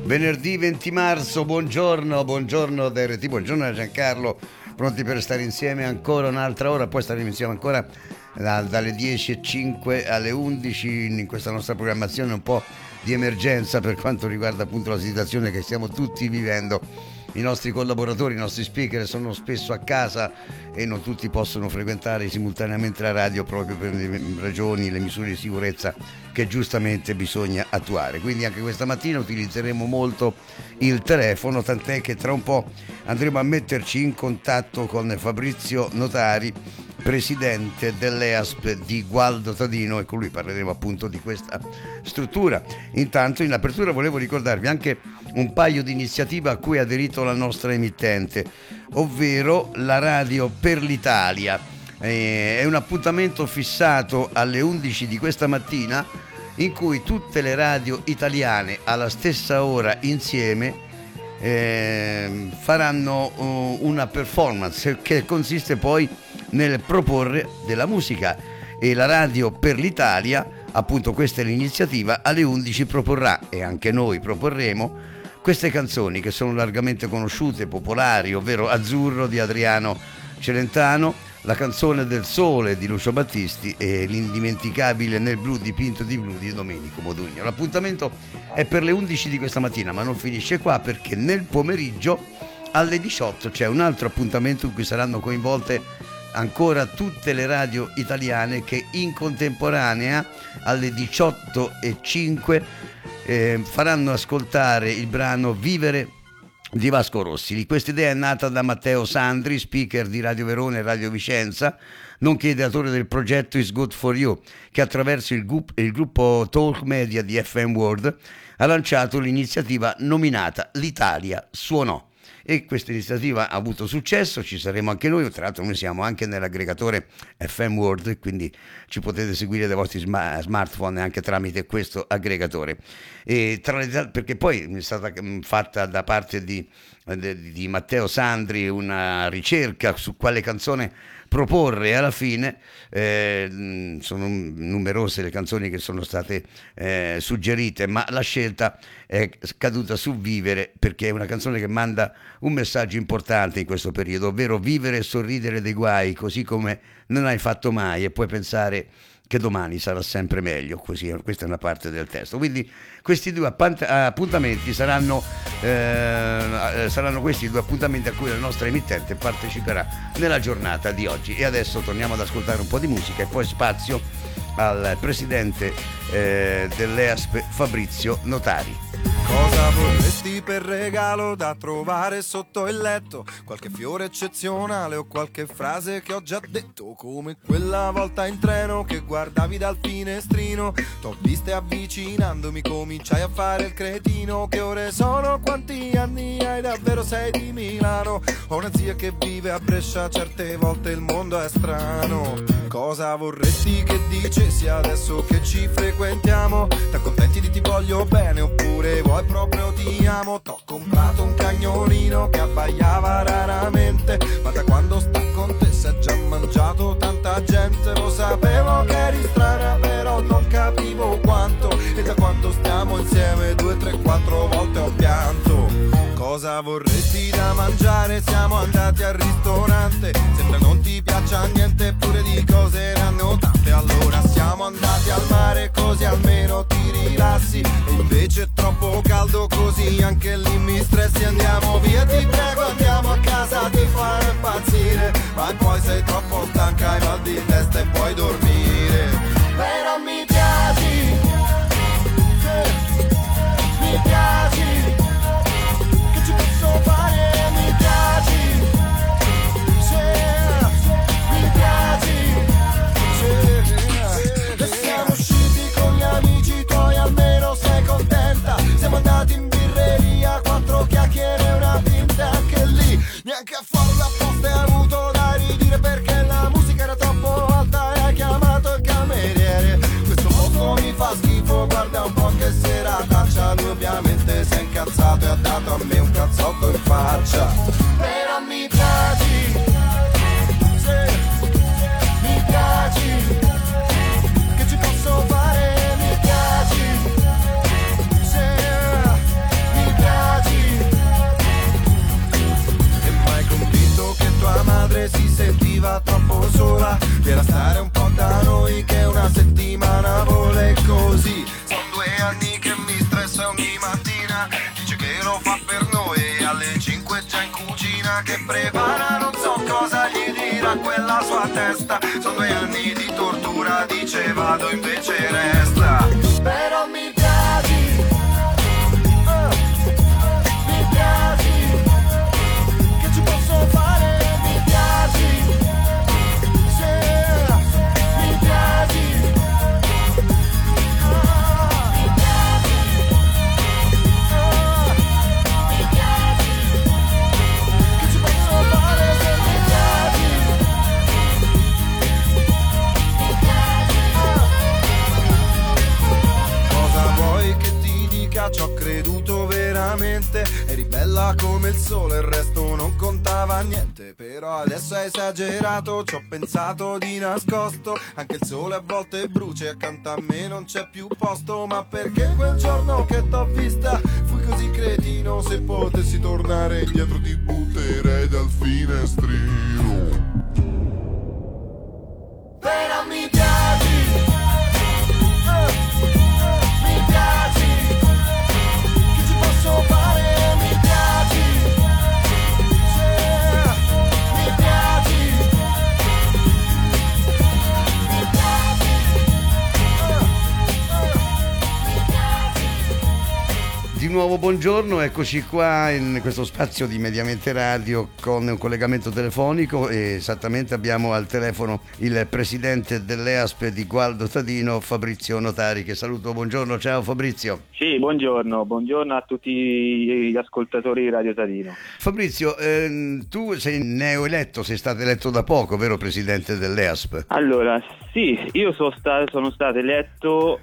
Venerdì 20 marzo, buongiorno da RT, buongiorno da Giancarlo, pronti per stare insieme ancora un'altra ora, poi staremo insieme ancora dalle 10:05 alle 11 in questa nostra programmazione un po' di emergenza per quanto riguarda appunto la situazione che stiamo tutti vivendo. I nostri collaboratori, i nostri speaker sono spesso a casa e non tutti possono frequentare simultaneamente la radio proprio per le ragioni, le misure di sicurezza che giustamente bisogna attuare. Quindi anche questa mattina utilizzeremo molto il telefono, tant'è che tra un po' andremo a metterci in contatto con Fabrizio Notari, presidente dell'EASP di Gualdo Tadino, e con lui parleremo appunto di questa struttura. Intanto in apertura volevo ricordarvi anche un paio di iniziative a cui ha aderito la nostra emittente, ovvero la Radio per l'Italia. È un appuntamento fissato alle 11 di questa mattina in cui tutte le radio italiane alla stessa ora insieme faranno una performance che consiste poi nel proporre della musica, e la Radio per l'Italia, appunto questa è l'iniziativa, alle 11 proporrà, e anche noi proporremo, queste canzoni che sono largamente conosciute, popolari, ovvero Azzurro di Adriano Celentano, La canzone del sole di Lucio Battisti e l'indimenticabile Nel blu dipinto di blu di Domenico Modugno. L'appuntamento è per le 11 di questa mattina, ma non finisce qua, perché nel pomeriggio alle 18 c'è un altro appuntamento in cui saranno coinvolte ancora tutte le radio italiane che in contemporanea alle 18:05 faranno ascoltare il brano Vivere di Vasco Rossi. Questa idea è nata da Matteo Sandri, speaker di Radio Verona e Radio Vicenza, nonché ideatore del progetto Is Good For You, che attraverso il gruppo Talk Media di FM World ha lanciato l'iniziativa nominata L'Italia Suonò. E questa iniziativa ha avuto successo, ci saremo anche noi, tra l'altro noi siamo anche nell'aggregatore FM World, quindi ci potete seguire dai vostri smartphone anche tramite questo aggregatore. E perché poi è stata fatta da parte di Matteo Sandri una ricerca su quale canzone proporre, e alla fine sono numerose le canzoni che sono state suggerite, ma la scelta è caduta su Vivere, perché è una canzone che manda un messaggio importante in questo periodo, ovvero vivere e sorridere dei guai così come non hai fatto mai, e puoi pensare che domani sarà sempre meglio. Così, questa è una parte del testo. Quindi questi due appuntamenti saranno questi due appuntamenti a cui la nostra emittente parteciperà nella giornata di oggi. E adesso torniamo ad ascoltare un po' di musica e poi spazio al presidente dell'EASP Fabrizio Notari. Cosa vorresti per regalo da trovare sotto il letto? Qualche fiore eccezionale o qualche frase che ho già detto? Come quella volta in treno che guardavi dal finestrino, t'ho viste avvicinandomi, cominciai a fare il cretino. Che ore sono? Quanti anni hai? Davvero sei di Milano? Ho una zia che vive a Brescia, certe volte il mondo è strano. Cosa vorresti che dicessi adesso che ci frequentiamo? T'accontenti di ti voglio bene oppure vuoi proprio ti amo? T'ho comprato un cagnolino che abbaiava raramente, ma da quando sta con te si è già mangiato tanta gente. Lo sapevo che eri strana però non capivo quanto, e da quando stiamo insieme 2, 3, 4 volte ho pianto. Cosa vorresti da mangiare? Siamo andati al ristorante, sembra non ti piaccia niente, eppure di cose erano tante. Allora siamo andati al mare così almeno ti rilassi, e invece è troppo caldo così anche lì mi stressi. Andiamo via ti prego, andiamo a casa, ti farò impazzire, ma poi sei troppo stanca, hai mal di testa e puoi dormire. Però mi piaci, mi piaci, che ci posso fare? Mi piaci, mi piaci, e siamo usciti con gli amici tuoi, almeno sei contenta? Siamo andati in birreria, 4 chiacchiere e una pinta, anche lì neanche a farlo apposta hai avuto da ridire, perché la musica era troppo alta e hai chiamato il cameriere. Questo posto mi fa schifo, guarda un po' che serataccia. Lui ovviamente si è incazzato e ha dato a me un cazzotto in faccia. Però mi piaci, mi piaci, che ci posso fare? Mi piaci, mi era stare un po' da noi che una settimana vola e così. Sono 2 anni che mi stressa ogni mattina, dice che lo fa per noi e alle 5 già in cucina che prepara non so cosa gli dirà quella sua testa. Sono 2 anni di tortura, dice vado invece resta. Però mi piaci, mi piaci, che ci posso fare, mi piaci, se mi piaci, mi piaci, mi piaci, che ci posso fare se mi piaci, mi piaci. Cosa vuoi che ti dica? Ci ho creduto veramente, eri bella come il sole, il resto non contava niente. Però adesso hai esagerato, ci ho pensato di nascosto. Anche il sole a volte brucia e accanto a me non c'è più posto. Ma perché quel giorno che t'ho vista fui così cretino? Se potessi tornare indietro ti butterei dal finestrino. Però mi piaci, mi piaci, che ci posso fare, mi piaci, se mi piaci, mi piaci, mi piaci. Di nuovo buongiorno, eccoci qua in questo spazio di Mediamente Radio con un collegamento telefonico e esattamente abbiamo al telefono il presidente dell'EASP di Gualdo Tadino, Fabrizio Notari, che saluto. Buongiorno, ciao Fabrizio. Sì, buongiorno a tutti gli ascoltatori di Radio Tadino. Fabrizio, tu sei neoeletto, sei stato eletto da poco, vero presidente dell'EASP? Allora, sì, io sono stato eletto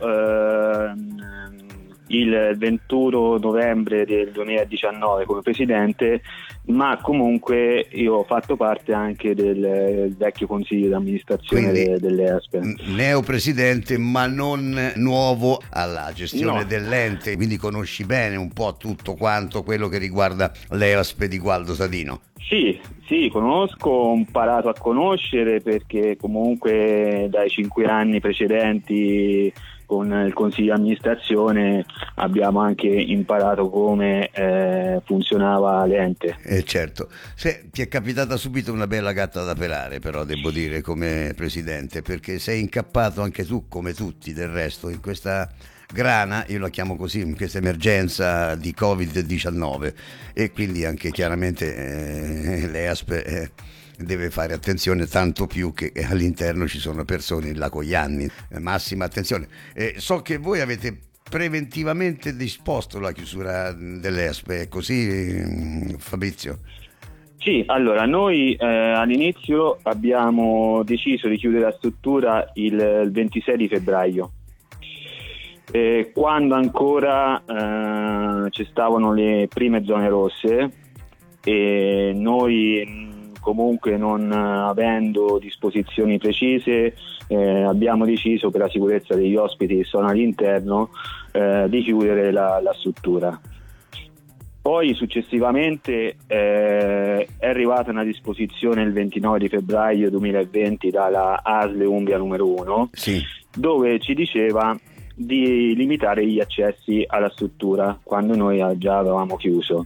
il 21 novembre del 2019 come presidente, ma comunque io ho fatto parte anche del vecchio consiglio di amministrazione dell'EASP. Neopresidente, ma non nuovo alla gestione No. dell'ente, quindi conosci bene un po' tutto quanto quello che riguarda l'EASP di Gualdo Tadino. Sì, conosco, ho imparato a conoscere perché comunque dai 5 anni precedenti con il consiglio di amministrazione abbiamo anche imparato come funzionava l'ente. Certo, ti è capitata subito una bella gatta da pelare, però devo dire, come presidente, perché sei incappato anche tu, come tutti del resto, in questa grana, io la chiamo così, in questa emergenza di Covid-19, e quindi anche chiaramente l'EASP deve fare attenzione, tanto più che all'interno ci sono persone là con gli anni. Massima attenzione. So che voi avete preventivamente disposto la chiusura dell'EASP, è così, Fabrizio? Sì, allora noi all'inizio abbiamo deciso di chiudere la struttura il 26 di febbraio, quando ancora ci stavano le prime zone rosse, e noi comunque non avendo disposizioni precise abbiamo deciso, per la sicurezza degli ospiti che sono all'interno, di chiudere la struttura. Poi successivamente è arrivata una disposizione il 29 di febbraio 2020 dalla ASL Umbria numero 1, Sì. dove ci diceva di limitare gli accessi alla struttura quando noi già avevamo chiuso.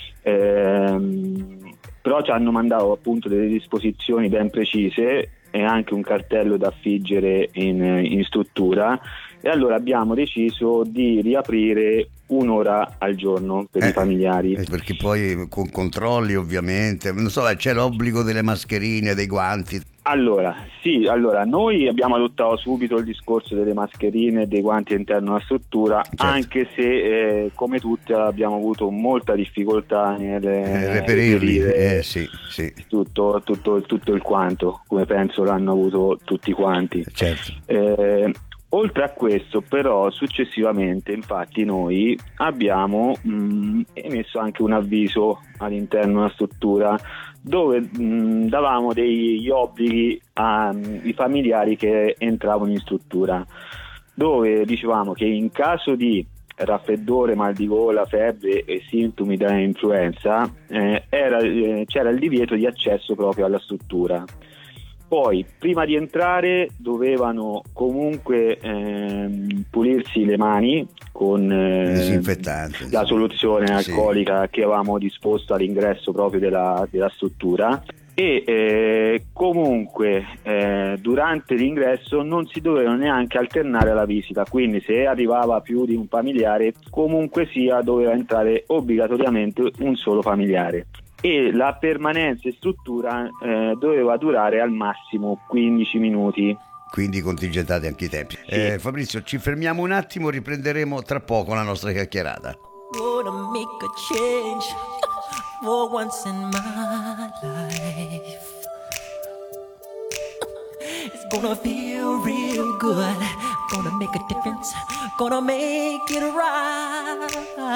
Però ci hanno mandato appunto delle disposizioni ben precise e anche un cartello da affiggere in struttura, e allora abbiamo deciso di riaprire un'ora al giorno per i familiari. Perché poi con controlli ovviamente, non so, c'è l'obbligo delle mascherine, dei guanti. Allora, noi abbiamo adottato subito il discorso delle mascherine e dei guanti all'interno della struttura, certo, anche se come tutti abbiamo avuto molta difficoltà nel reperire sì. tutto il quanto, come penso l'hanno avuto tutti quanti. Certo. Oltre a questo, però, successivamente, infatti, noi abbiamo emesso anche un avviso all'interno della struttura dove davamo degli obblighi ai familiari che entravano in struttura, dove dicevamo che in caso di raffreddore, mal di gola, febbre e sintomi da influenza c'era il divieto di accesso proprio alla struttura. Poi, prima di entrare, dovevano comunque pulirsi le mani con disinfettante, la soluzione alcolica sì, che avevamo disposto all'ingresso proprio della struttura. E comunque durante l'ingresso non si dovevano neanche alternare alla visita, quindi se arrivava più di un familiare, comunque sia doveva entrare obbligatoriamente un solo familiare. E la permanenza in struttura doveva durare al massimo 15 minuti. quindi contingentati anche i tempi. Sì. Fabrizio, ci fermiamo un attimo, riprenderemo tra poco la nostra chiacchierata. Gonna make a change for once in my life. It's gonna feel real good. Gonna make a difference. Gonna make it right.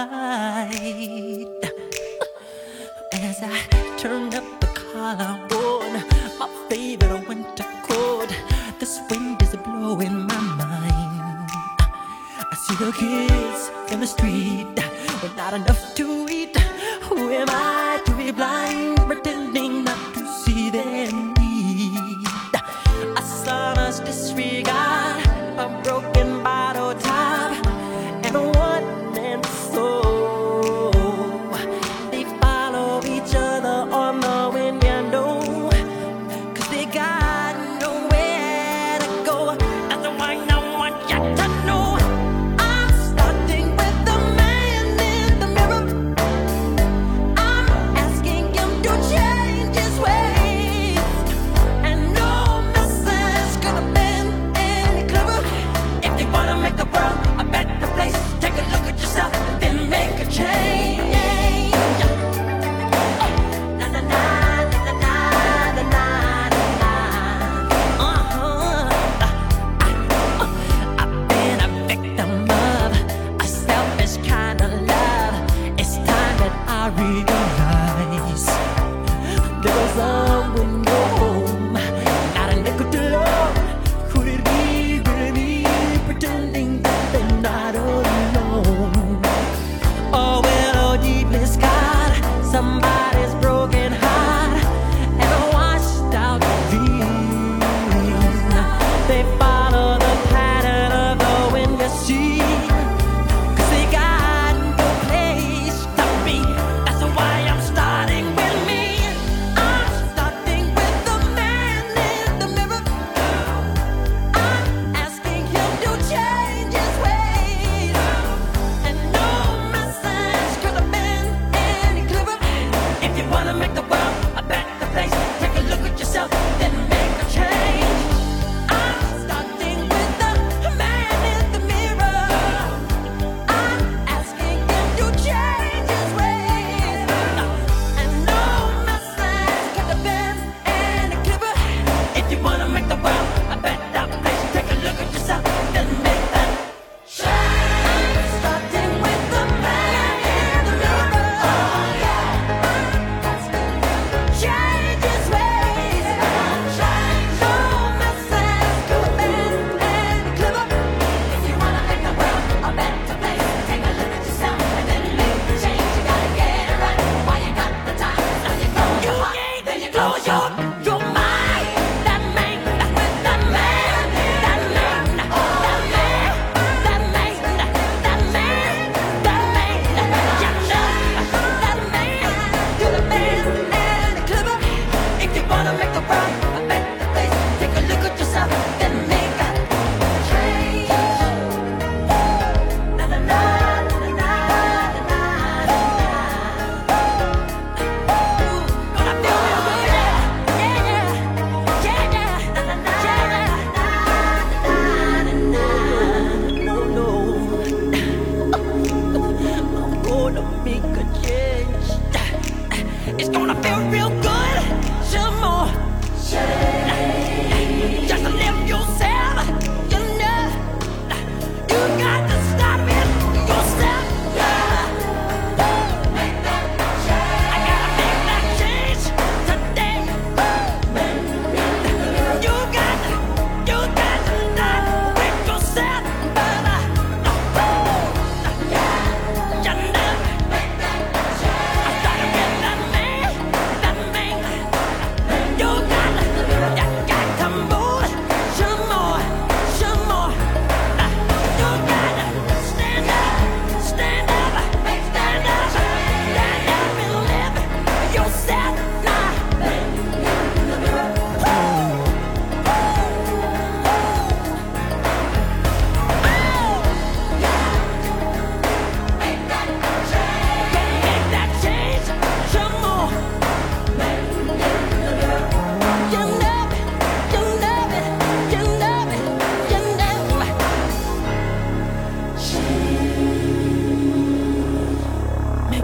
As I turn up the collar on my favorite winter coat, this wind is blowing my mind. I see the kids in the street with not enough to eat. Who am I to be blind, pretending not to see their need? A sonorous disregard, a broken bottle top, and a one-man soul. They follow each other on the window, 'cause they got nowhere to go. That's why I want you to know I'm starting with the man in the mirror. I'm asking him to change his ways, and no message could have been any clearer. If you wanna make the world a better place, take a look at yourself, then make a change. Na na na na na na na na. I've been a victim of a selfish kind of love. It's time that I realize there was someone home, not a nickel to love. Could it be really me pretending that they're not alone? Oh, well, oh, deeply scarred, somebody's broken heart and a washed out dream. They follow the pattern of the wind, you see, 'cause they got no place to be. That's why I'm starting with me. I'm starting with the man in the mirror. I'm asking him to change his ways, and no message could have been any clearer. If you wanna make the world a better place, take a look at yourself, then make a change. I'm starting with the man in the mirror. I'm asking him to change his ways, and no message could have been any clearer. If you wanna make the world a better place, take a look at yourself, then make that change. I'm starting with the man in the mirror. Oh yeah. I'm asking him to change his ways. No message could have been any clearer. If you wanna make the world a better place, take a look at yourself and then make the change. You gotta get it right while you got the time. Now you close your heart, then you close your mind. That man, that man, that man, that man, that man, that man, that man, that man, you know, that man could have been any clearer. If you wanna make the world a better place, take a look at yourself, then make a change. Na na na na na na na na. Gonna feel real good, yeah, yeah, yeah, yeah. Na na na na na na. No, no. I'm gonna make a change. It's gonna feel real good. Some more. Just live yourself. You know, you got to stop it yourself. Make that change. I gotta make that change today. You got to stop with yourself, brother. You know, I started with that man. You got to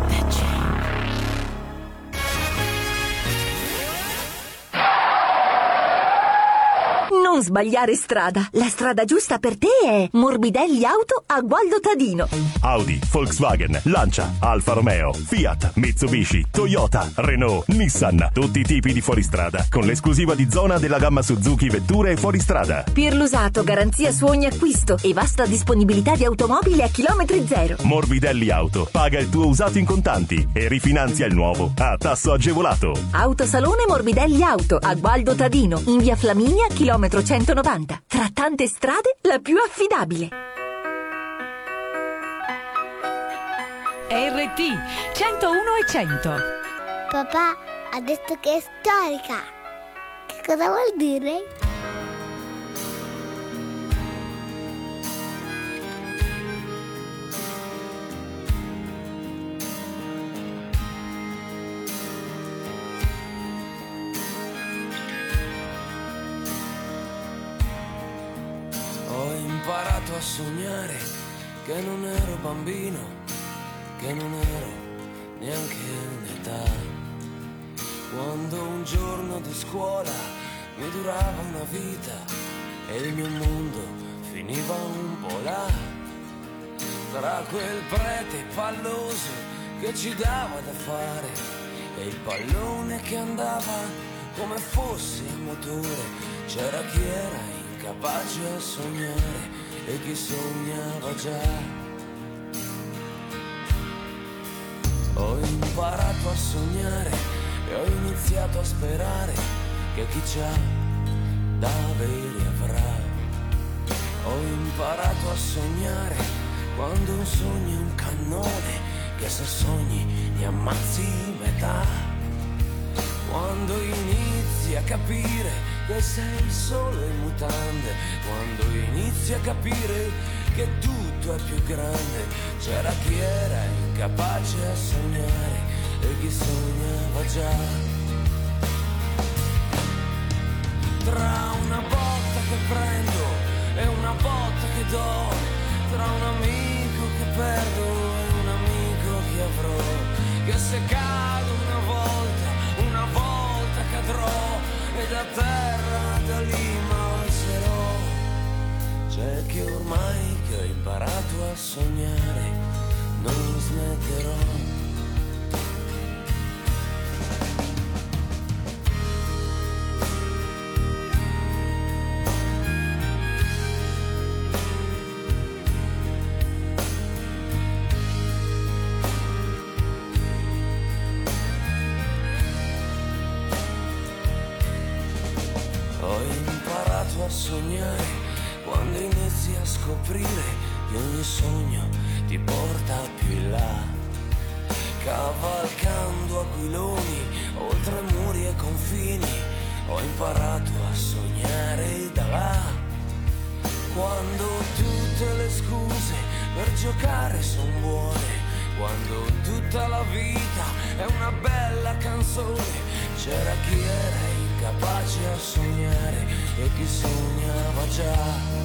that chain. Non sbagliare strada. La strada giusta per te è Morbidelli Auto a Gualdo Tadino. Audi, Volkswagen, Lancia, Alfa Romeo, Fiat, Mitsubishi, Toyota, Renault, Nissan. Tutti i tipi di fuoristrada con l'esclusiva di zona della gamma Suzuki Vetture e fuoristrada. Per l'usato, garanzia su ogni acquisto e vasta disponibilità di automobili a chilometri zero. Morbidelli Auto. Paga il tuo usato in contanti e rifinanzia il nuovo a tasso agevolato. Autosalone Morbidelli Auto a Gualdo Tadino, in via Flaminia, chilometro 190. Tra tante strade, la più affidabile. RT 101 e 100. Papà ha detto che è storica. Che cosa vuol dire? Ho imparato a sognare che non ero bambino, che non ero neanche un'età. Quando un giorno di scuola mi durava una vita e il mio mondo finiva un po' là, tra quel prete palloso che ci dava da fare e il pallone che andava come fosse a motore. C'era chi era incapace a sognare e chi sognava già. Ho imparato a sognare e ho iniziato a sperare che chi c'ha da avere avrà. Ho imparato a sognare quando un sogno è un cannone che se sogni ne ammazzi metà. Quando inizi a capire che sei solo in mutande, quando inizi a capire che tutto è più grande. C'era chi era incapace a sognare e chi sognava già. Tra una botta che prendo e una botta che do, tra un amico che perdo e un amico che avrò, che se cado una volta cadrò e da terra da lì m'alzerò. C'è che ormai che ho imparato a sognare non smetterò. A sognare quando inizi a scoprire che ogni sogno ti porta più in là, cavalcando aquiloni oltre muri e confini. Ho imparato a sognare da là, quando tutte le scuse per giocare son buone, quando tutta la vita è una bella canzone. C'era chi era incapace a sognare e chi sognava già.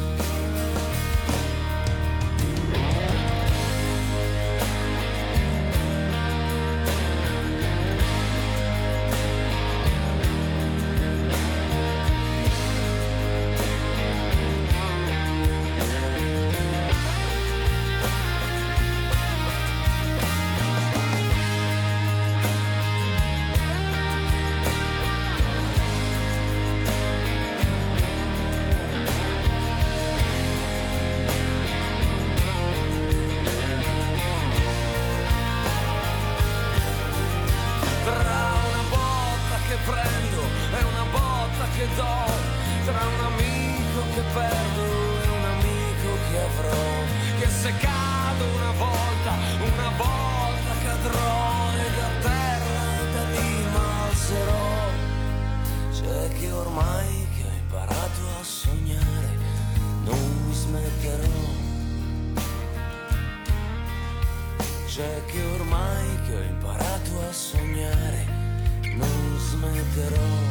C'è che ormai che ho imparato a sognare non smetterò.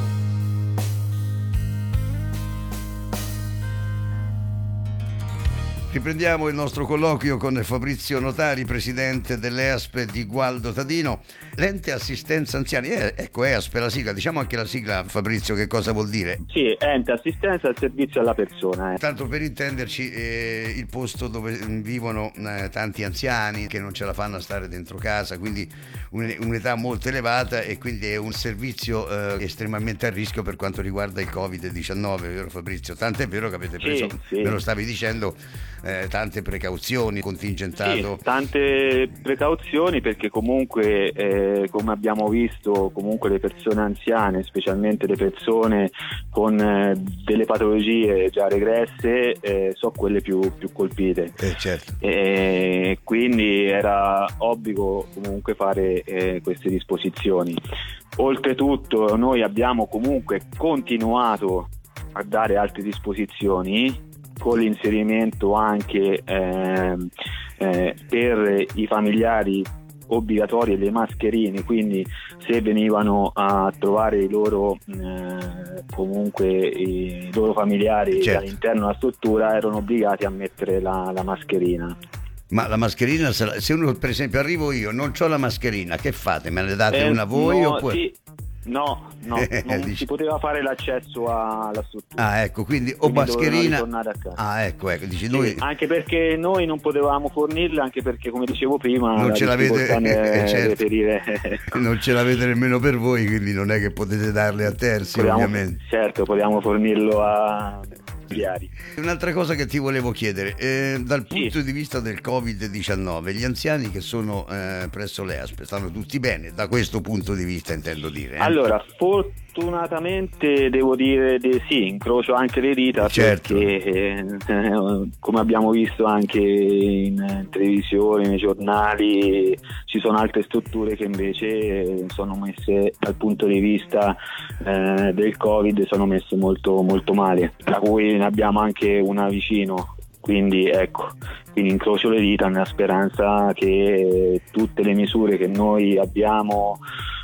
Riprendiamo il nostro colloquio con Fabrizio Notari, presidente dell'EASP di Gualdo Tadino, l'ente assistenza anziani. Ecco, EASP, la sigla, diciamo anche la sigla, Fabrizio, che cosa vuol dire? Sì, ente assistenza al servizio alla persona. Tanto per intenderci, il posto dove vivono tanti anziani che non ce la fanno a stare dentro casa, quindi un'età molto elevata, e quindi è un servizio estremamente a rischio per quanto riguarda il Covid-19, vero Fabrizio? Tant'è vero che avete preso, sì. me lo stavi dicendo, tante precauzioni, contingentato. Sì, tante precauzioni, perché comunque come abbiamo visto, comunque le persone anziane, specialmente le persone con delle patologie già regresse, sono quelle più colpite. Certo. Quindi era obbligo comunque fare queste disposizioni. Oltretutto noi abbiamo comunque continuato a dare altre disposizioni, con l'inserimento anche per i familiari obbligatorie le mascherine, quindi se venivano a trovare i loro familiari, certo, all'interno della struttura, erano obbligati a mettere la mascherina. Ma la mascherina, se uno per esempio arrivo io, non c'ho la mascherina, che fate? Me ne date una voi? No, oppure... sì. No, non si poteva fare l'accesso alla struttura. Ah, ecco, quindi o mascherina. A casa. Ah, ecco, dici, sì, noi... anche perché noi non potevamo fornirla, anche perché, come dicevo prima, non ce l'avete, certo. reperire. Non ce l'avete nemmeno per voi, quindi non è che potete darle a terzi, ovviamente. Certo, potevamo fornirlo a familiari. Un'altra cosa che ti volevo chiedere, dal punto di vista del Covid-19, gli anziani che sono presso l'EASP stanno tutti bene, da questo punto di vista intendo dire? Allora, fortunatamente devo dire di sì, incrocio anche le dita, certo, perché come abbiamo visto anche in televisione, nei giornali, ci sono altre strutture che invece sono messe, dal punto di vista del Covid, sono messe molto, molto male, da cui ne abbiamo anche una vicino. Quindi incrocio le dita nella speranza che tutte le misure che noi abbiamo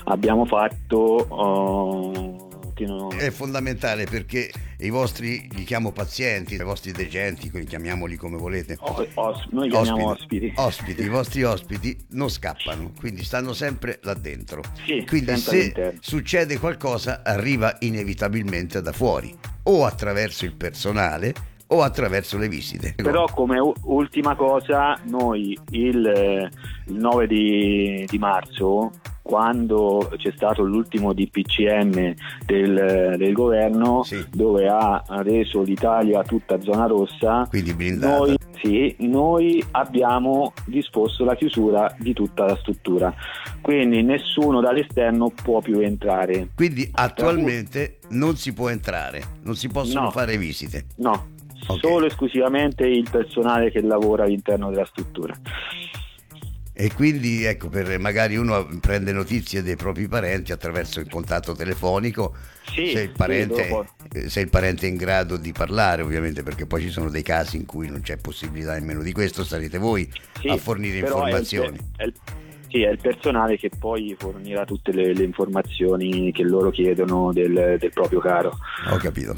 fatto è fondamentale, perché i vostri, li chiamo pazienti, i vostri degenti, chiamiamoli come volete, noi chiamiamo ospiti, i vostri ospiti non scappano, quindi stanno sempre là dentro, sì, quindi se succede qualcosa arriva inevitabilmente da fuori, o attraverso il personale o attraverso le visite. Però come ultima cosa, noi il 9 di marzo, quando c'è stato l'ultimo DPCM del governo, sì, dove ha reso l'Italia tutta zona rossa, quindi blindata, noi abbiamo disposto la chiusura di tutta la struttura, quindi nessuno dall'esterno può più entrare. Quindi attualmente non si può entrare, non si possono fare visite? No. Okay. Solo esclusivamente il personale che lavora all'interno della struttura. E quindi per magari uno prende notizie dei propri parenti attraverso il contatto telefonico, se il parente è in grado di parlare, ovviamente, perché poi ci sono dei casi in cui non c'è possibilità nemmeno di questo, sarete voi a fornire informazioni. È il personale che poi fornirà tutte le informazioni che loro chiedono del proprio caro. Ho capito.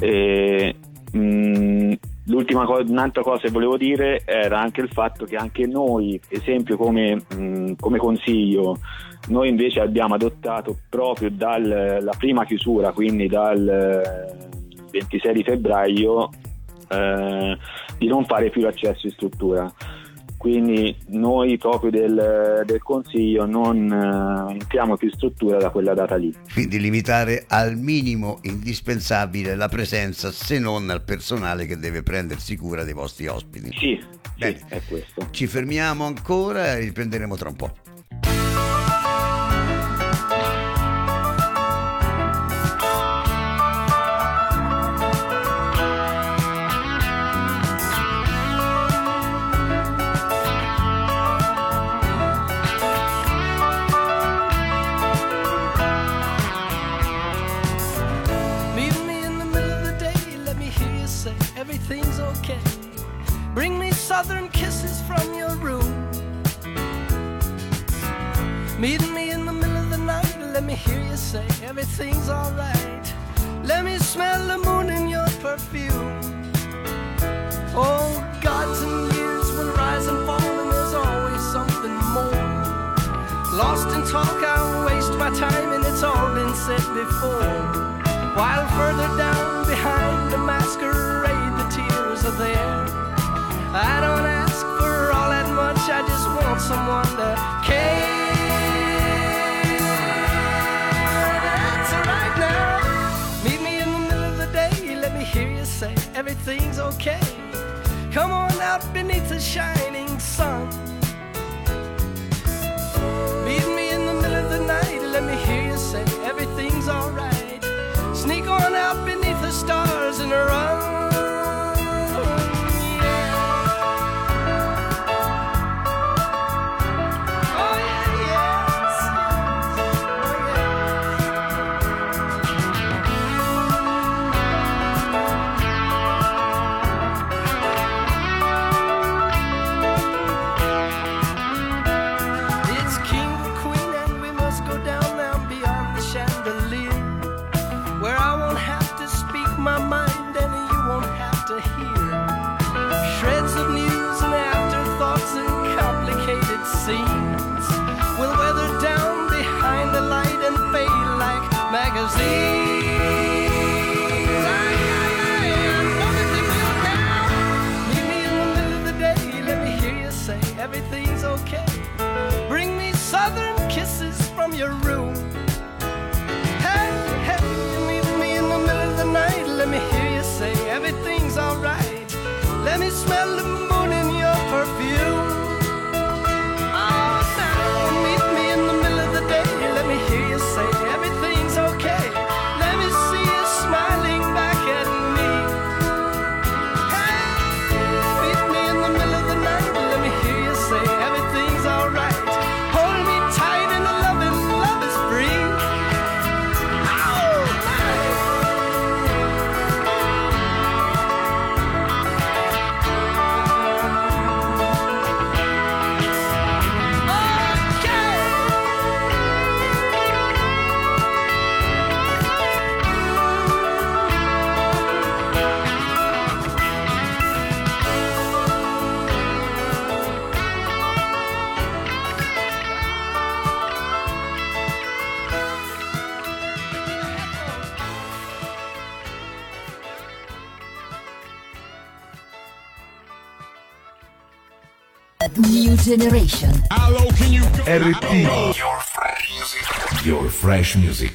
Un'altra cosa che volevo dire era anche il fatto che anche noi, esempio come consiglio, noi invece abbiamo adottato proprio dalla prima chiusura, quindi dal 26 di febbraio, di non fare più l'accesso in struttura. Quindi noi proprio del consiglio non entriamo più in struttura da quella data lì. Quindi limitare al minimo indispensabile la presenza, se non al personale che deve prendersi cura dei vostri ospiti. Sì, è questo. Ci fermiamo ancora e riprenderemo tra un po'. Everything's okay. Bring me southern kisses from your room. Meet me in the middle of the night. Let me hear you say everything's alright. Let me smell the moon in your perfume. Oh God, odds and years will rise and fall, and there's always something more. Lost in talk, I waste my time, and it's all been said before. While further down behind the masquerade, the tears are there. I don't ask for all that much, I just want someone to care. That's right now. Meet me in the middle of the day, let me hear you say everything's okay. Come on out beneath the shining sun. Meet me in the middle of the night, let me hear you say everything's alright. Sneak on out beneath the stars and run. My mind and you won't have to hear shreds of news and afterthoughts and complicated scenes will weather down behind the light and fade like magazines. Meet me in the middle of the day, let me hear you say everything's okay. Bring me southern kisses from your room. Let me hear you say everything's alright. Let me smell the moon in your perfume. Oh, now meet me in the middle of the day. Let me hear you say everything's okay. Let me see you smiling back at me. Hey, meet me in the middle of the night. Let me hear you say everything's alright. Hold me tight and love is free. New Generation. How low can you go? RT. Your fresh music.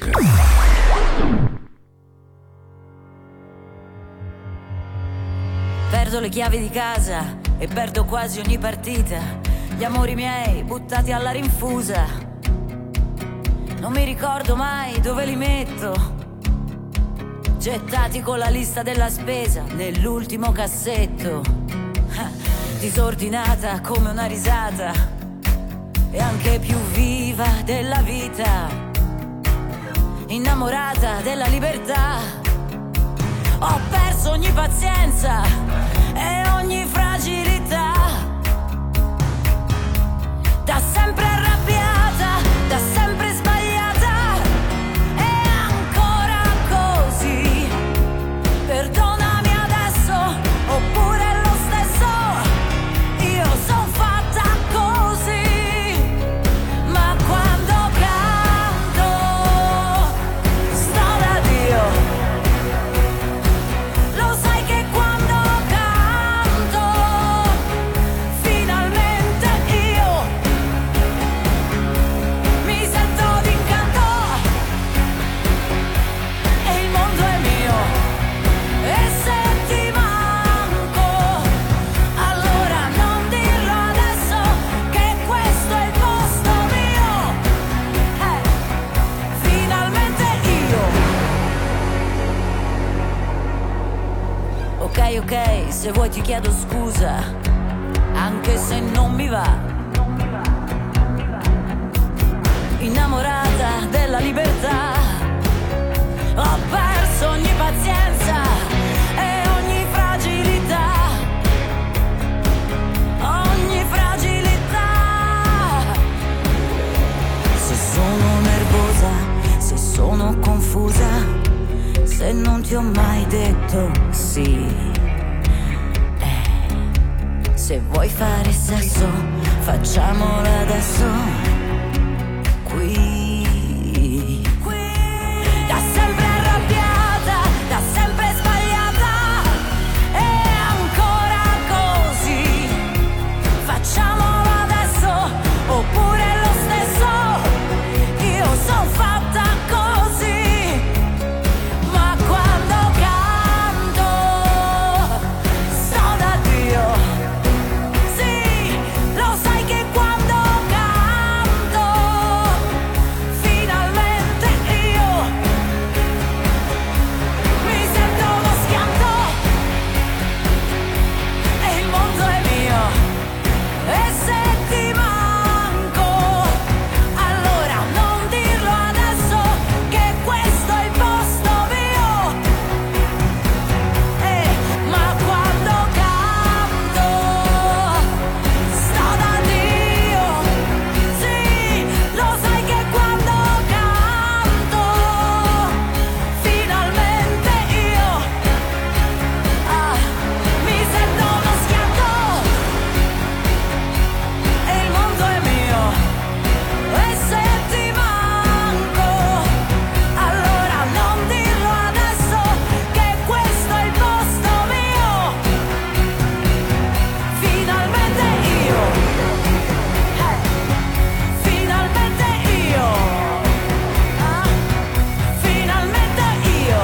Perdo le chiavi di casa e perdo quasi ogni partita. Gli amori miei buttati alla rinfusa. Non mi ricordo mai dove li metto. Gettati con la lista della spesa nell'ultimo cassetto. Disordinata come una risata e anche più viva della vita, innamorata della libertà. Ho perso ogni pazienza e ogni fragilità, da sempre arrabbiata, da sempre sbagliata e ancora così. Perdonami adesso oppure son fatta così, ma quando canto sto da Dio. Lo sai che quando canto finalmente io mi sento d'incanto e il mondo è mio. E se ti manco, allora non dirlo adesso che questo è il posto mio. Finalmente io. Ok, se vuoi ti chiedo scusa, anche se non mi va. Innamorata della libertà, ho perso ogni pazienza e ogni fragilità. Ogni fragilità. Se sono nervosa, se sono confusa, se non ti ho mai detto sì, Se vuoi fare sesso, facciamolo adesso. Qui. Da sempre arrabbiata, da sempre sbagliata, e ancora così. Facciamolo adesso, oppure lo stesso. Io son fatta così, ma quando canto sto da Dio. Sì, lo sai che quando canto finalmente io mi sento uno schianto e il mondo è mio. E se ti manco, allora non dirlo adesso che questo è il posto mio. Ma quando canto sto da Dio. Sì, lo sai che quando canto finalmente io mi sento uno schianto e il mondo è mio. E se ti manco, allora non dirlo adesso che questo è il posto mio. Finalmente io, finalmente io, finalmente io,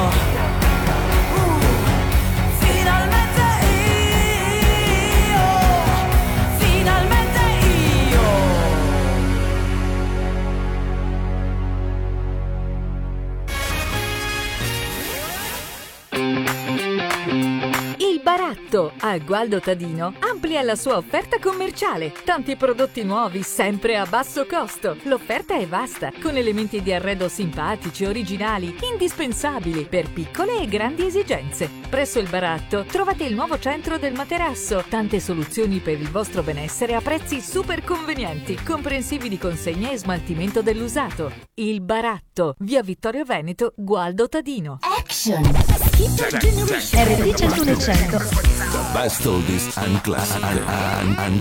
finalmente io, finalmente io. Il Baratto a Gualdo Tadino amplia la sua offerta commerciale. Tanti prodotti nuovi, sempre a basso costo. L'offerta è vasta, con elementi di arredo simpatici, originali, indispensabili per piccole e grandi esigenze. Presso il Baratto trovate il nuovo centro del materasso. Tante soluzioni per il vostro benessere a prezzi super convenienti, comprensivi di consegna e smaltimento dell'usato. Il Baratto, via Vittorio Veneto, Gualdo Tadino. Action! RT 101. The best oldies and classic.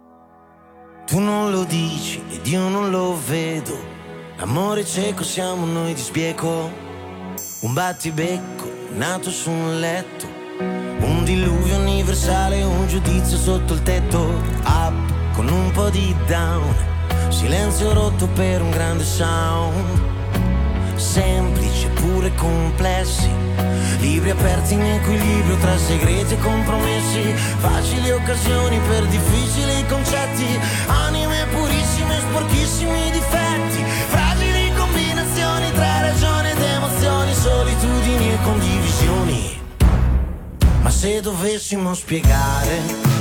Tu non lo dici ed io non lo vedo. L'amore cieco siamo noi di sbieco. Un battibecco nato su un letto. Un diluvio universale, un giudizio sotto il tetto. Up con un po' di down. Silenzio rotto per un grande sound. Semplici pure complessi. Libri aperti in equilibrio tra segreti e compromessi. Facili occasioni per difficili concetti. Anime purissime, sporchissimi difetti. Fragili combinazioni tra ragione ed emozioni. Solitudini e condivisioni. Ma se dovessimo spiegare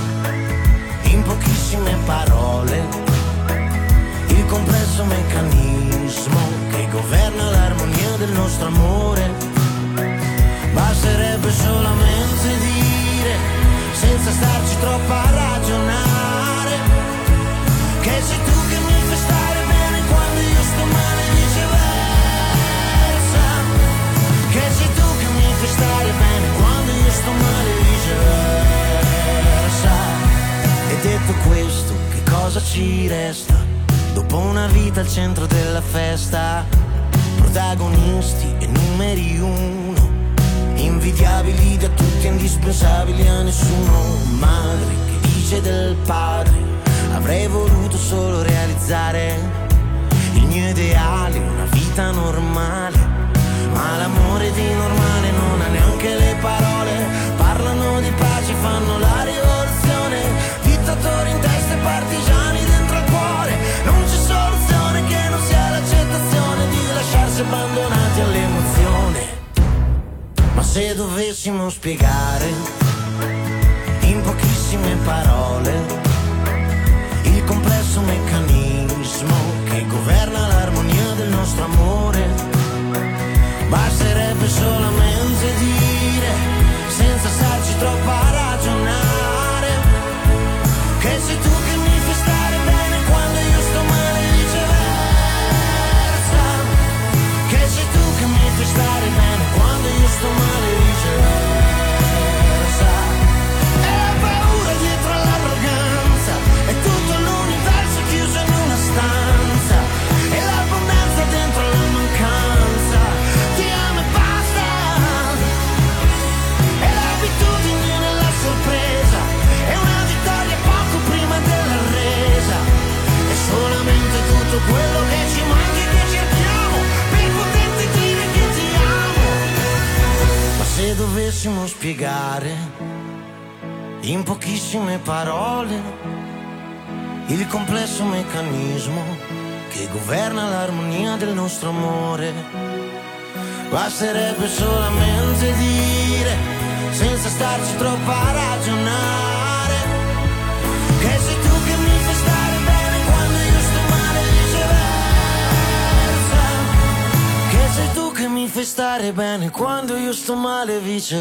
in pochissime parole il complesso meccanismo che governa l'armonia del nostro amore, basterebbe solamente dire, senza starci troppo a ragionare, che sei tu che mi fai stare bene quando io sto male e viceversa. Che sei tu che mi fai stare bene quando io sto male e viceversa. E detto questo, che cosa ci resta? Dopo una vita al centro della festa, protagonisti e numeri uno, invidiabili da tutti, indispensabili a nessuno. Madre che dice del padre, avrei voluto solo realizzare il mio ideale, una vita normale. Ma l'amore di normale non ha neanche le parole. Parlano di pace, fanno la rivoluzione. Dittatori in testa e partigiani dentro al cuore. Non c'è soluzione che non sia l'accettazione di lasciarsi abbandonati all'emozione. Ma se dovessimo spiegare in pochissime parole il complesso meccanismo che governa l'armonia del nostro amore, basterebbe solamente dire, senza starci troppo a ragionare, che sei tu che mi fai stare bene quando io sto male e viceversa. Che sei tu che mi fai stare bene quando io sto male e viceversa. E la paura dietro all'arroganza dovessimo spiegare in pochissime parole il complesso meccanismo che governa l'armonia del nostro amore, basterebbe solamente dire, senza starci troppo a ragionare, che sei tu che mi fai stare bene quando io sto male e viceversa, che sei tu che mi fai stare bene quando io sto male e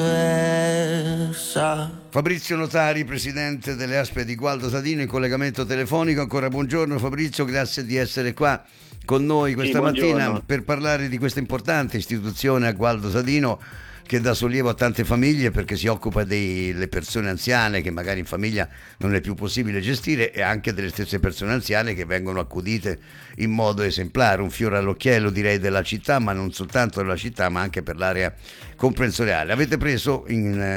viceversa. Fabrizio Notari, presidente delle ASP di Gualdo Tadino, in collegamento telefonico. Ancora buongiorno Fabrizio, grazie di essere qua con noi questa mattina per parlare di questa importante istituzione a Gualdo Tadino che dà sollievo a tante famiglie, perché si occupa delle persone anziane che magari in famiglia non è più possibile gestire, e anche delle stesse persone anziane che vengono accudite in modo esemplare. Un fiore all'occhiello, direi, della città, ma non soltanto della città ma anche per l'area comprensoriale. Avete preso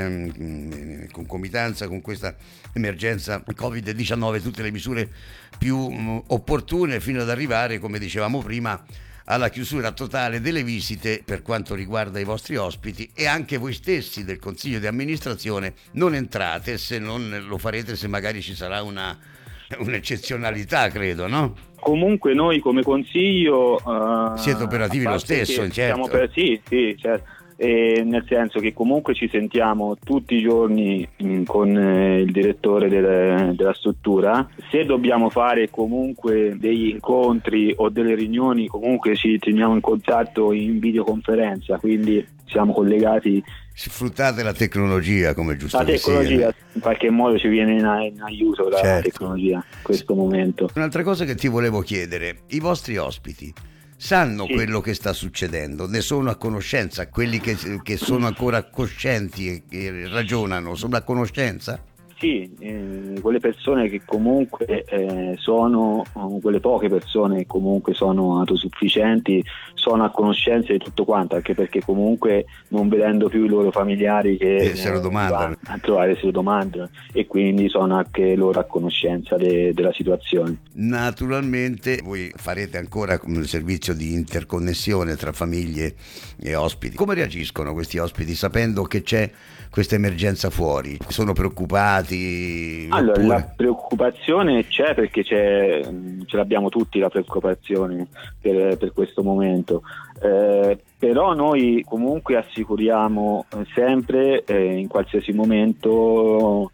in concomitanza con questa emergenza Covid-19 tutte le misure più opportune, fino ad arrivare, come dicevamo prima, alla chiusura totale delle visite per quanto riguarda i vostri ospiti, e anche voi stessi del Consiglio di amministrazione non entrate, se non lo farete se magari ci sarà un'eccezionalità, credo, no? Comunque noi come Consiglio siete operativi lo stesso, certo. Sì, certo. Nel senso che comunque ci sentiamo tutti i giorni con il direttore della struttura. Se dobbiamo fare comunque degli incontri o delle riunioni, comunque ci teniamo in contatto in videoconferenza, quindi siamo collegati. Sfruttate la tecnologia come giusto. La tecnologia in qualche modo ci viene in aiuto, la tecnologia in questo momento. Un'altra cosa che ti volevo chiedere: i vostri ospiti sanno quello che sta succedendo? Ne sono a conoscenza? Quelli che sono ancora coscienti e ragionano, sono a conoscenza? Sì, quelle persone che comunque sono, quelle poche persone che comunque sono autosufficienti, sono a conoscenza di tutto quanto, anche perché comunque non vedendo più i loro familiari che se lo domandano, a trovare se lo domandano, e quindi sono anche loro a conoscenza della situazione. Naturalmente voi farete ancora un servizio di interconnessione tra famiglie e ospiti. Come reagiscono questi ospiti sapendo che c'è questa emergenza fuori? Sono preoccupati? Allora, la preoccupazione c'è, perché ce l'abbiamo tutti la preoccupazione per questo momento, però noi comunque assicuriamo sempre in qualsiasi momento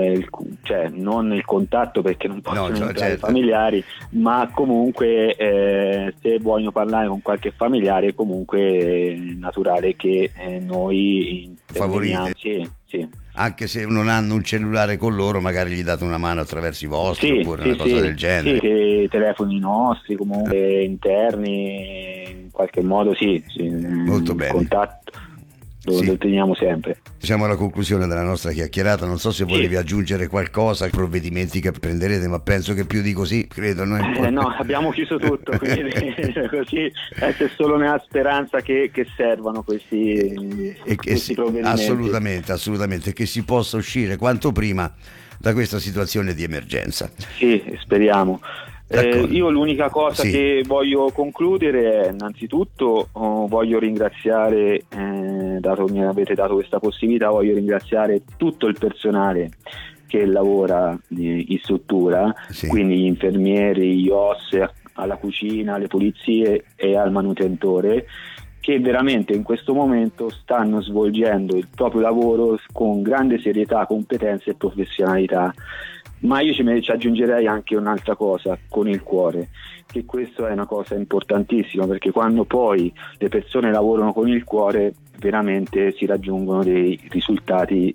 non il contatto, perché non possono entrare i familiari, ma comunque se vogliono parlare con qualche familiare comunque è naturale che noi favorite. Sì. Anche se non hanno un cellulare con loro, magari gli date una mano attraverso i vostri, oppure una cosa del genere. Sì, che i telefoni nostri comunque interni in qualche modo molto bene. Contatto lo teniamo sempre. Siamo alla conclusione della nostra chiacchierata, non so se volevi aggiungere qualcosa ai provvedimenti che prenderete, ma penso che più di così, credo. No, abbiamo chiuso tutto, quindi così c'è solo nella speranza che servano questi provvedimenti. Assolutamente, che si possa uscire quanto prima da questa situazione di emergenza. Sì, speriamo. Io l'unica cosa che voglio concludere è, innanzitutto voglio ringraziare, dato che mi avete dato questa possibilità, voglio ringraziare tutto il personale che lavora in struttura, quindi gli infermieri, gli OSS, alla cucina, alle pulizie e al manutentore, che veramente in questo momento stanno svolgendo il proprio lavoro con grande serietà, competenza e professionalità. Ma io ci aggiungerei anche un'altra cosa, con il cuore, che questa è una cosa importantissima, perché quando poi le persone lavorano con il cuore veramente si raggiungono dei risultati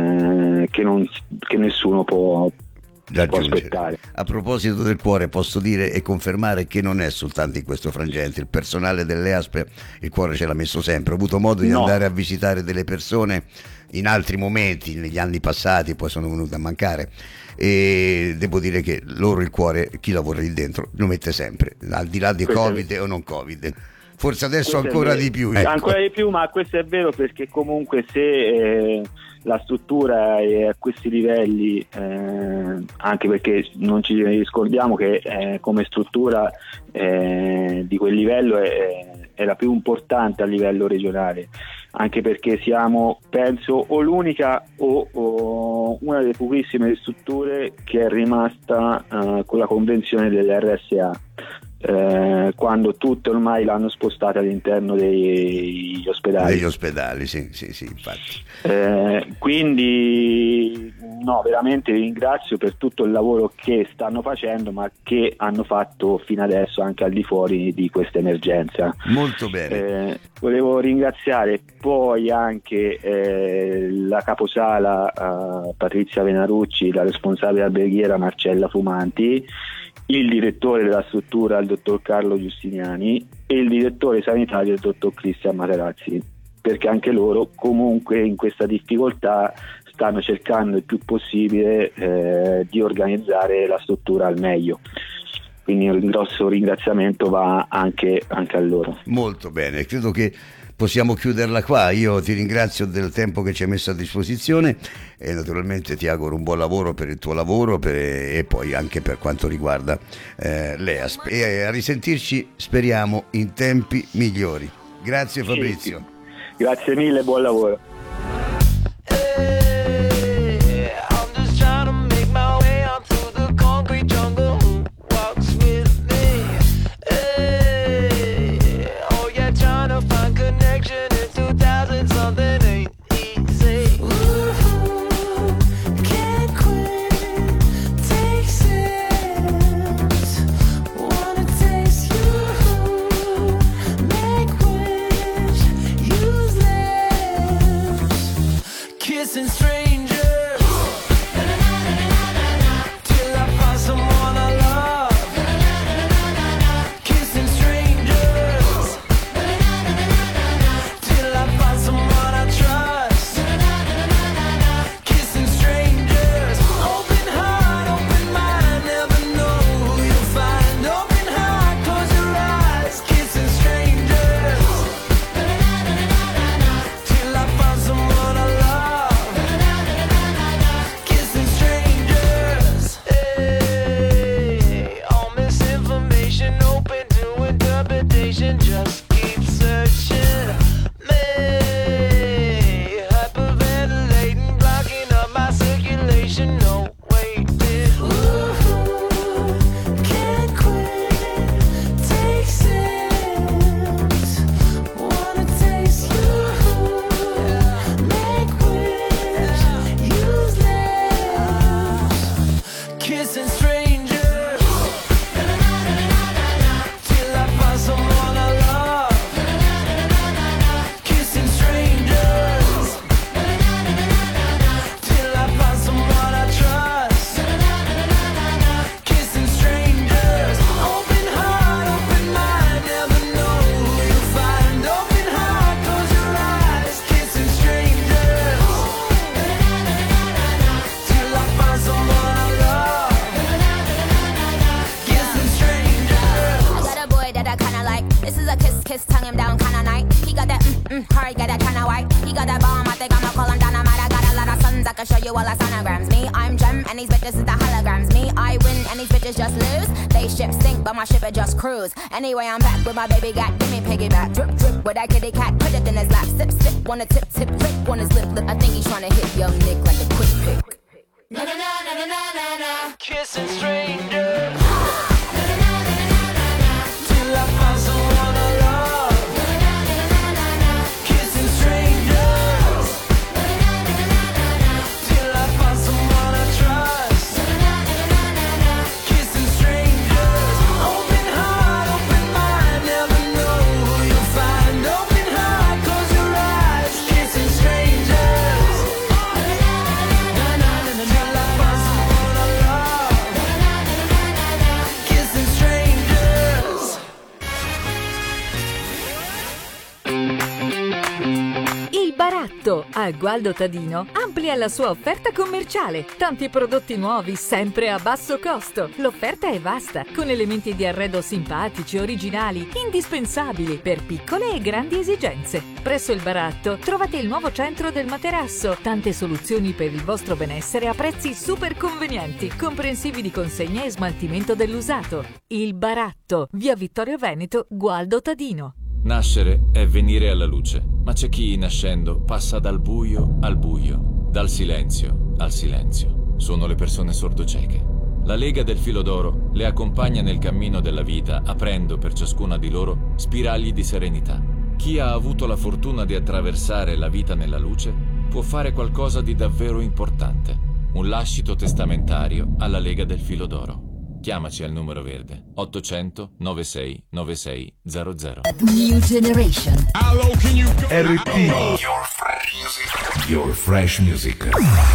che nessuno può aspettare. A proposito del cuore, posso dire e confermare che non è soltanto in questo frangente. Il personale delle ASP il cuore ce l'ha messo sempre. Ho avuto modo di andare a visitare delle persone in altri momenti negli anni passati, poi sono venute a mancare, e devo dire che loro il cuore, chi lavora lì dentro, lo mette sempre, al di là di Covid o non Covid. Forse adesso ancora di più. Ancora di più, ma questo è vero, perché comunque se la struttura è a questi livelli, anche perché non ci scordiamo che come struttura di quel livello è la più importante a livello regionale, anche perché siamo, penso, o l'unica o una delle pochissime strutture che è rimasta con la convenzione dell'RSA, quando tutte ormai l'hanno spostata all'interno degli ospedali. Degli ospedali, sì, infatti. Quindi no, veramente vi ringrazio per tutto il lavoro che stanno facendo, ma che hanno fatto fino adesso anche al di fuori di questa emergenza. Molto bene. Volevo ringraziare poi anche la caposala Patrizia Venarucci, la responsabile alberghiera Marcella Fumanti, il direttore della struttura, il dottor Carlo Giustiniani, e il direttore sanitario, il dottor Cristian Materazzi, perché anche loro comunque in questa difficoltà stanno cercando il più possibile di organizzare la struttura al meglio. Quindi un grosso ringraziamento va anche a loro. Molto bene, credo che possiamo chiuderla qua. Io ti ringrazio del tempo che ci hai messo a disposizione e naturalmente ti auguro un buon lavoro per il tuo lavoro e poi anche per quanto riguarda l'EASP, e a risentirci speriamo in tempi migliori. Grazie Fabrizio. Sì. Grazie mille, buon lavoro. Anyway, I'm back with my baby got, give me piggyback, drip, drip, with that kitty cat, put it in his lap, sip, sip, wanna tip, tip, lick on his lip, lip, I think he's trying to hit young Nick like a quick pick. Na na na na na na na na, kissing strangers, till I find someone I love, kissing strangers, till I find someone I trust, kissing strangers, open heart, open mind, never know who you'll find, open heart, close your eyes, kissing strangers, till I find someone I love, kissing strangers. Il Baratto a Gualdo Tadino amplia la sua offerta commerciale. Tanti prodotti nuovi sempre a basso costo. L'offerta è vasta, con elementi di arredo simpatici, originali, indispensabili per piccole e grandi esigenze. Presso il Baratto trovate il nuovo centro del materasso, tante soluzioni per il vostro benessere a prezzi super convenienti, comprensivi di consegna e smaltimento dell'usato. Il Baratto, via Vittorio Veneto, Gualdo Tadino. Nascere è venire alla luce, ma c'è chi nascendo passa dal buio al buio, dal silenzio al silenzio. Sono le persone sordocieche. La Lega del Filo d'Oro le accompagna nel cammino della vita, aprendo per ciascuna di loro spiragli di serenità. Chi ha avuto la fortuna di attraversare la vita nella luce può fare qualcosa di davvero importante. Un lascito testamentario alla Lega del Filo d'Oro. Chiamaci al numero verde 800 96 96 00. New Generation. RP. Your fresh music.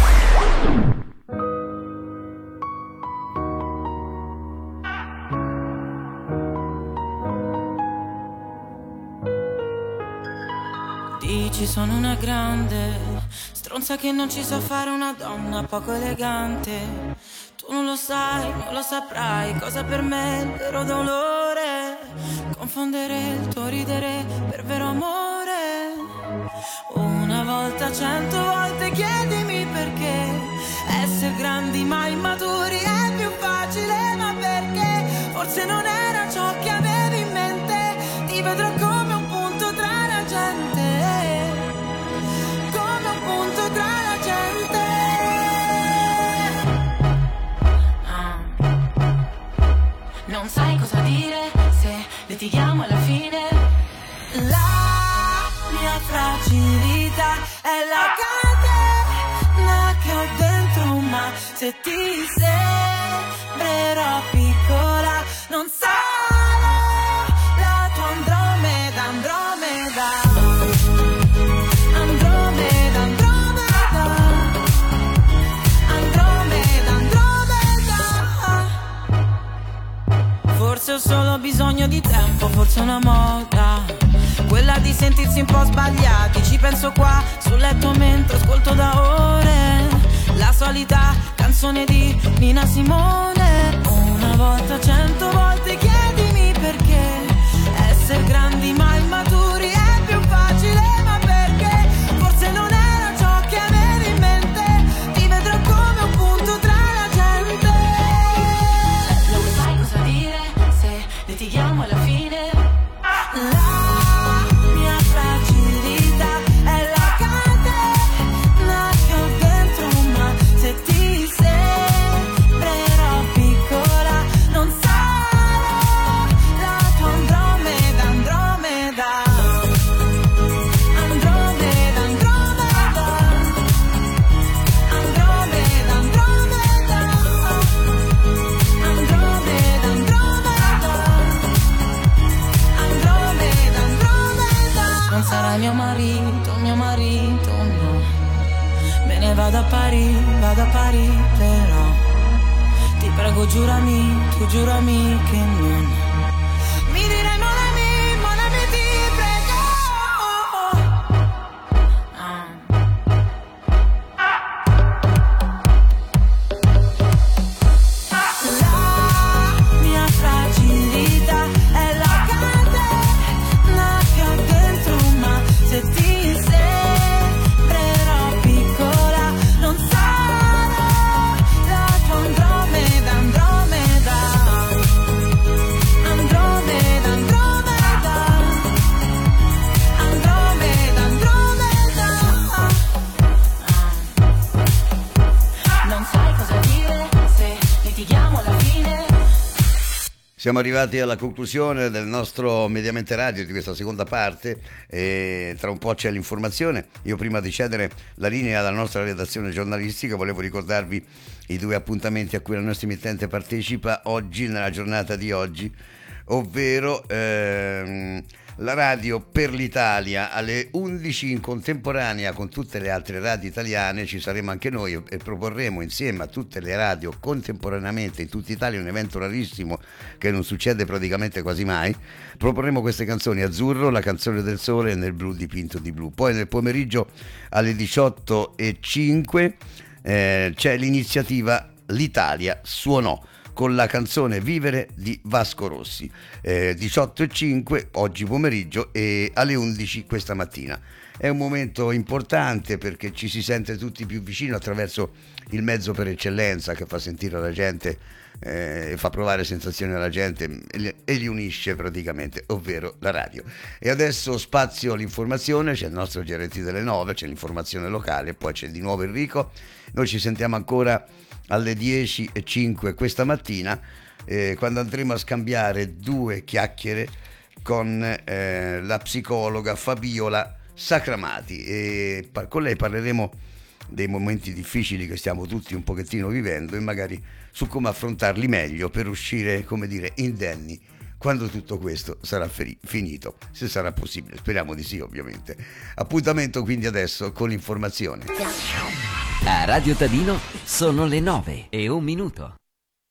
Dici sono una grande stronza che non ci sa fare una donna poco elegante. Tu non lo sai, non lo saprai cosa per me è il vero dolore. Confondere il tuo ridere per vero amore. Una volta, 100 volte chiedimi perché essere grandi ma immaturi è più facile. Ma perché forse non era ciò che avevi in mente. Ti vedrò come un punto tra la gente. Come un punto tra la gente. Non sai cosa dire se litighiamo alla fine. La mia fragilità è la catena che ho dentro, ma se ti sembrerò piccola non sarò la tua Andromeda, Andromeda. Andromeda, Andromeda. Andromeda, Andromeda. Forse ho solo bisogno di tempo, forse una moda, quella di sentirsi un po' sbagliati. Ci penso qua sul letto mentre ascolto da ore la solita canzone di Nina Simone. Una volta, 100 volte chiedimi perché essere grandi ma immaturi è più facile. Ma perché forse non era ciò che avevi in mente. Ti vedrò come un punto tra la gente. Non sai cosa dire se litighiamo alla fine. La mia fragilità è la catena che ho dentro, ma se ti sembrerò piccola non sarò la tua Andromeda, Andromeda. Andromeda, Andromeda. Andromeda, Andromeda. Andromeda, Andromeda. Non sarai mio marito, no. Me ne vado a Parigi, però ti prego giurami, tu giurami che non mi dirai mon ami, ti prego. La mia fragilità è la catena che ho dentro, ma se ti sembrerò piccola non sarò la tua Andromeda, Andromeda. Andromeda, Andromeda. Andromeda, Andromeda. Non sai cosa dire se litighiamo alla fine. Siamo arrivati alla conclusione del nostro Mediamente Radio di questa seconda parte e tra un po' c'è l'informazione. Io prima di cedere la linea alla nostra redazione giornalistica volevo ricordarvi i due appuntamenti a cui la nostra emittente partecipa oggi, nella giornata di oggi, ovvero la radio per l'Italia alle 11 in contemporanea con tutte le altre radio italiane. Ci saremo anche noi e proporremo insieme a tutte le radio contemporaneamente in tutta Italia un evento rarissimo che non succede praticamente quasi mai. Proporremo queste canzoni: Azzurro, La canzone del sole e Nel blu dipinto di blu. Poi nel pomeriggio alle 18:05 c'è l'iniziativa L'Italia suonò con la canzone Vivere di Vasco Rossi, 18:05 oggi pomeriggio e alle 11 questa mattina. È un momento importante perché ci si sente tutti più vicino attraverso il mezzo per eccellenza che fa sentire la gente fa provare sensazioni alla gente e li unisce praticamente, ovvero la radio. E adesso spazio all'informazione, c'è il nostro GRT delle 9, c'è l'informazione locale, poi c'è di nuovo Enrico. Noi ci sentiamo ancora alle 10:05 questa mattina, quando andremo a scambiare 2 chiacchiere con la psicologa Fabiola Sacramati, e con lei parleremo dei momenti difficili che stiamo tutti un pochettino vivendo e magari su come affrontarli meglio per uscire, come dire, indenni quando tutto questo sarà finito, se sarà possibile. Speriamo di sì, ovviamente. Appuntamento quindi adesso con l'informazione. A Radio Tadino sono le 9:01.